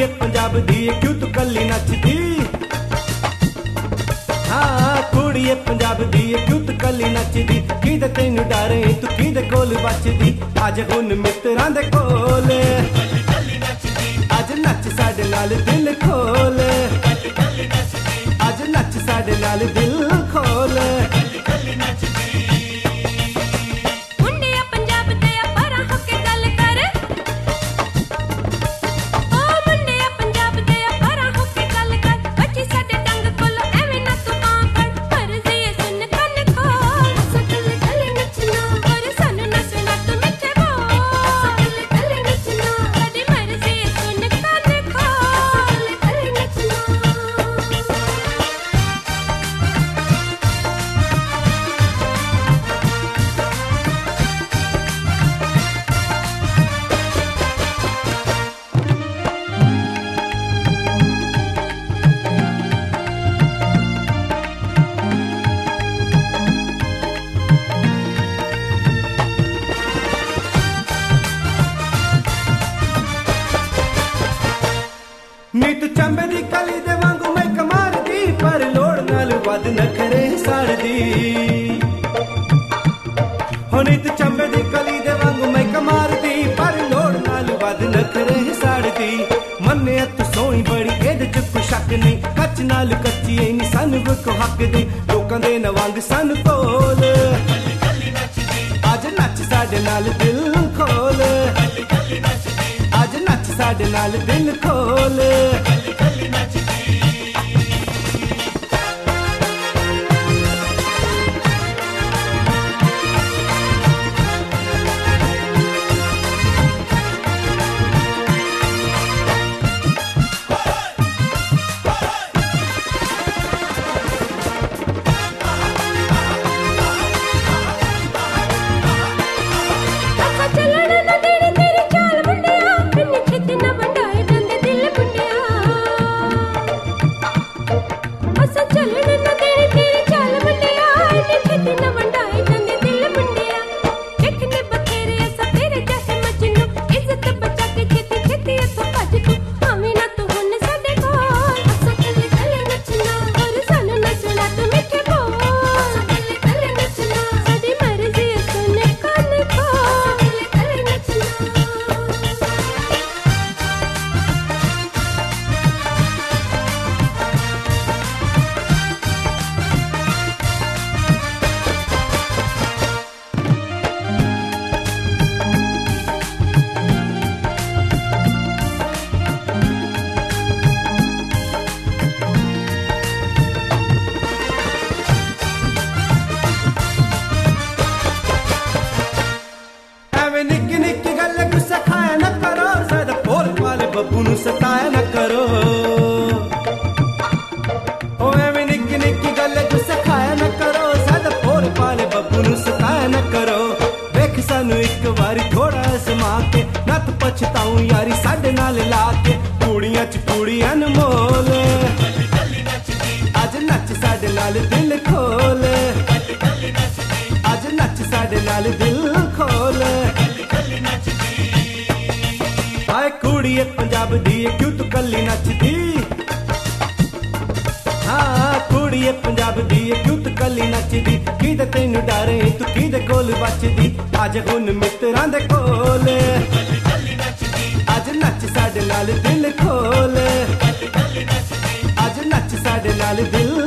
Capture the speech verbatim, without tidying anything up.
पंजाब दी क्यों तू कली नचदी। हाँ कुड़िए पंजाब दी क्यों तू कली नचदी। किदे तैनू डरे तू किदे कोल बचदी। अज हुन मित्रां दे कोल अज नच साडे नाल दिल खोल। अज नच साडे नाल दिल खोल। नी तू चंबे दी कली दे वांगू मैं कमार दी पर लोड़ नाल वध नखरे साड़दी। हो नी तू चंबे दी कली दे वांगू मैं कमार दी पर लोड़ नाल वध नखरे साड़दी। मन्ने तू सोहनी बड़ी एदे च कोई शक नहीं। कच नाल कच्ची ऐ नी सन को हक दे लोकां दे नवंग सन कोल। अज नच साडे नाल दिल खोल। अज नच साडे नाल दिल खोल। बब्बू नू सताया न करो। ओ एवें निक्की निक्की गल गुस्सा खाया न करो। सादा भोल पाले बब्बू नू सताया न करो। वेख सानू एक बारी थोड़ा समा के नत पछताऊं यारी साडे नाल ला के। कुड़ियां च कुड़ियां अनमोल अज नच साडे नाल दिल खोल। अज नच साडे नाल दिल खोल। हाय कुड़िए पंजाब दी क्यों तू कली नचदी। हाँ कुड़िए पंजाब दी क्यों तू कली नचदी। किदे तैनू डरे तू किदे कोल बचदी। अज हुन मित्रां दे कोल अज नच साडे नाल दिल खोल। अज नच साडे नाल दिल